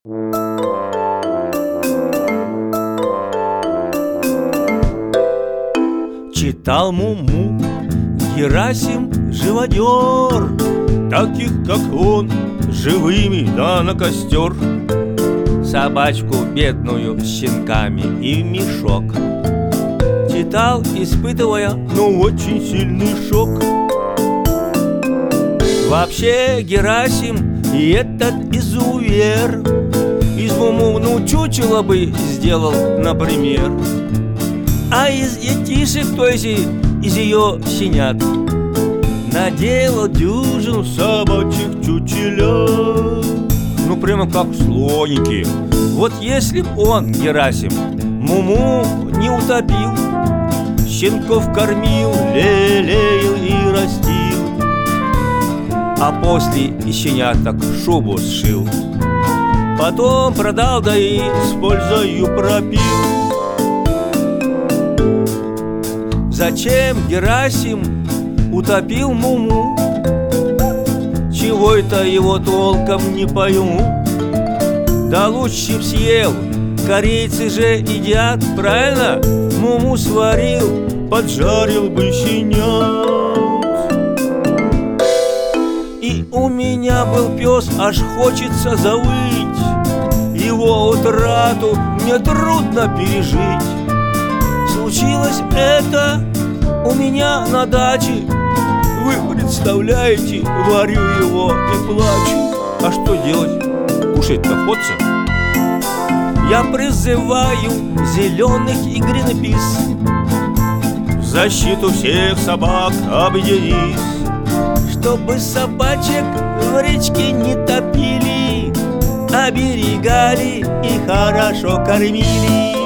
Читал Муму Герасим живодер, таких, как он, живыми да на костер. Собачку бедную с щенками и в мешок читал, испытывая, очень сильный шок. Вообще Герасим и этот изувер из Муму чучело бы сделал, например. А из детишек, то есть из ее щенят, наделал дюжину собачьих чучелят. Прямо как слоники. Вот если б он, Герасим, Муму не утопил, щенков кормил, лелеял и растил, а после из щеняток шубу сшил, потом продал, да и с пользою пропил. Зачем Герасим утопил Муму? Чего это его толком не пойму. Да лучше б съел, корейцы же едят, правильно? Муму сварил, поджарил бы щенят. И у меня был пес, аж хочется завыть, его утрату мне трудно пережить. Случилось это у меня на даче. Вы представляете, варю его и плачу. А что делать? Кушать-то хочется. Я призываю зеленых и Гринпис в защиту всех собак объединись, чтобы собачек в речке не топили, оберегали и хорошо кормили.